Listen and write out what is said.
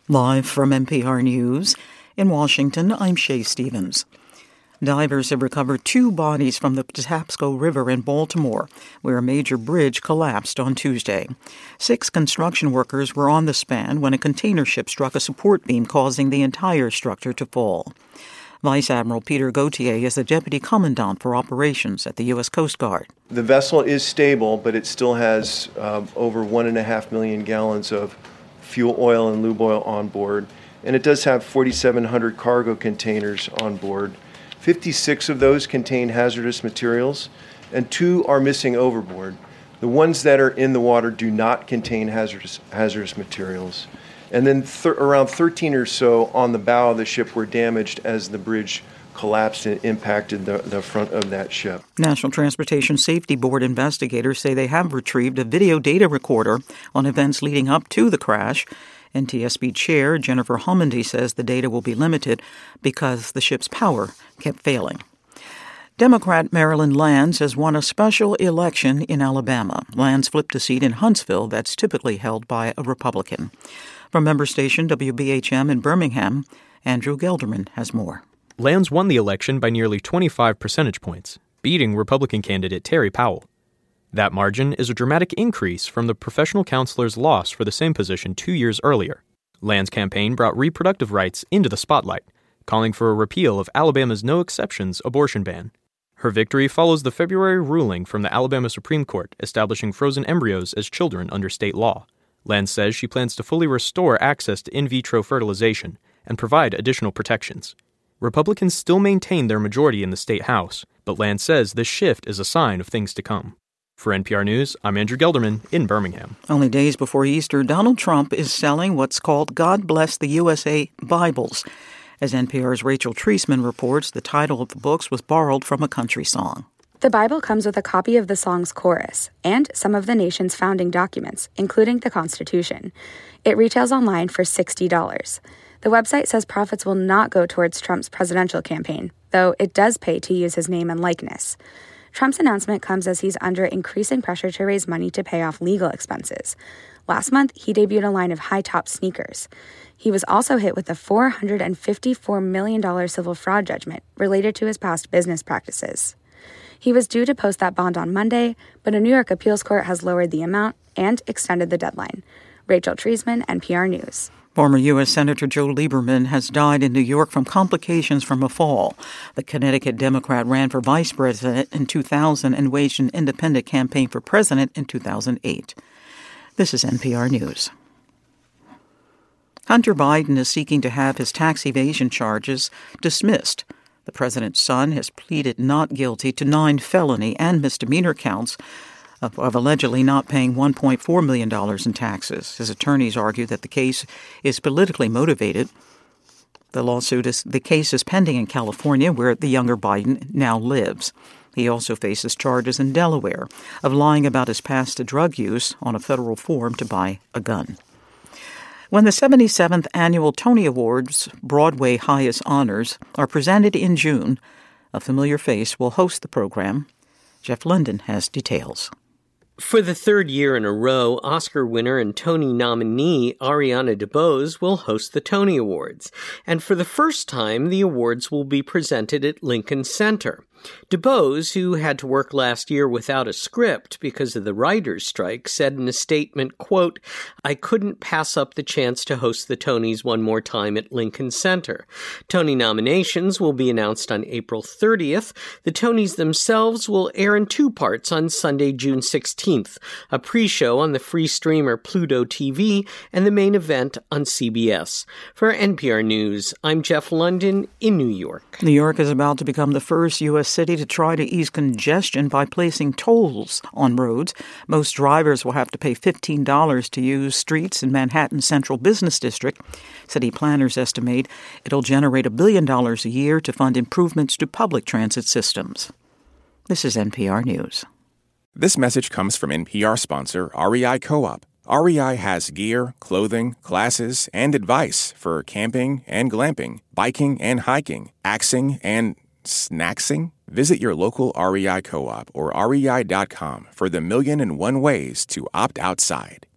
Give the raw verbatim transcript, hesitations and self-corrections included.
Live from N P R News in Washington, I'm Shay Stevens. Divers have recovered two bodies from the Patapsco River in Baltimore, where a major bridge collapsed on Tuesday. Six construction workers were on the span when a container ship struck a support beam, causing the entire structure to fall. Vice Admiral Peter Gauthier is the Deputy Commandant for Operations at the U S Coast Guard. The vessel is stable, but it still has uh, over one and a half million gallons of fuel oil and lube oil on board, and it does have forty-seven hundred cargo containers on board. fifty-six of those contain hazardous materials, and two are missing overboard. The ones that are in the water do not contain hazardous hazardous materials. And then th- around thirteen or so on the bow of the ship were damaged as the bridge collapsed and impacted the, the front of that ship. National Transportation Safety Board investigators say they have retrieved a video data recorder on events leading up to the crash. N T S B Chair Jennifer Homendy says the data will be limited because the ship's power kept failing. Democrat Marilyn Lands has won a special election in Alabama. Lands flipped a seat in Huntsville that's typically held by a Republican. From member station W B H M in Birmingham, Andrew Gelderman has more. Lands won the election by nearly twenty-five percentage points, beating Republican candidate Terry Powell. That margin is a dramatic increase from the professional counselor's loss for the same position two years earlier. Lands' campaign brought reproductive rights into the spotlight, calling for a repeal of Alabama's no-exceptions abortion ban. Her victory follows the February ruling from the Alabama Supreme Court establishing frozen embryos as children under state law. Lands says she plans to fully restore access to in vitro fertilization and provide additional protections. Republicans still maintain their majority in the state House, but Lands says this shift is a sign of things to come. For N P R News, I'm Andrew Gelderman in Birmingham. Only days before Easter, Donald Trump is selling what's called God Bless the U S A Bibles. As N P R's Rachel Treisman reports, the title of the books was borrowed from a country song. The Bible comes with a copy of the song's chorus and some of the nation's founding documents, including the Constitution. It retails online for sixty dollars. The website says profits will not go towards Trump's presidential campaign, though it does pay to use his name and likeness. Trump's announcement comes as he's under increasing pressure to raise money to pay off legal expenses. Last month, he debuted a line of high-top sneakers. He was also hit with a four hundred fifty-four million dollars civil fraud judgment related to his past business practices. He was due to post that bond on Monday, but a New York appeals court has lowered the amount and extended the deadline. Rachel Treisman, N P R News. Former U S Senator Joe Lieberman has died in New York from complications from a fall. The Connecticut Democrat ran for vice president in two thousand and waged an independent campaign for president in two thousand eight. This is N P R News. Hunter Biden is seeking to have his tax evasion charges dismissed. The president's son has pleaded not guilty to nine felony and misdemeanor counts of, of allegedly not paying one point four million dollars in taxes. His attorneys argue that the case is politically motivated. The lawsuit is the case is pending in California, where the younger Biden now lives. He also faces charges in Delaware of lying about his past drug use on a federal form to buy a gun. When the seventy-seventh Annual Tony Awards Broadway Highest Honors are presented in June, a familiar face will host the program. Jeff London has details. For the third year in a row, Oscar winner and Tony nominee Ariana DeBose will host the Tony Awards. And for the first time, the awards will be presented at Lincoln Center. DeBose, who had to work last year without a script because of the writers' strike, said in a statement, quote, "I couldn't pass up the chance to host the Tonys one more time at Lincoln Center." Tony nominations will be announced on April thirtieth. The Tonys themselves will air in two parts on Sunday, June sixteenth, a pre-show on the free streamer Pluto T V and the main event on C B S. For N P R News, I'm Jeff London in New York. New York is about to become the first U S city to try to ease congestion by placing tolls on roads. Most drivers will have to pay fifteen dollars to use streets in Manhattan's Central Business District. City planners estimate it'll generate a billion dollars a year to fund improvements to public transit systems. This is N P R News. This message comes from N P R sponsor R E I Co-op. R E I has gear, clothing, classes, and advice for camping and glamping, biking and hiking, axing and snacksing. Visit your local R E I Co-op or R E I dot com for the million and one ways to opt outside.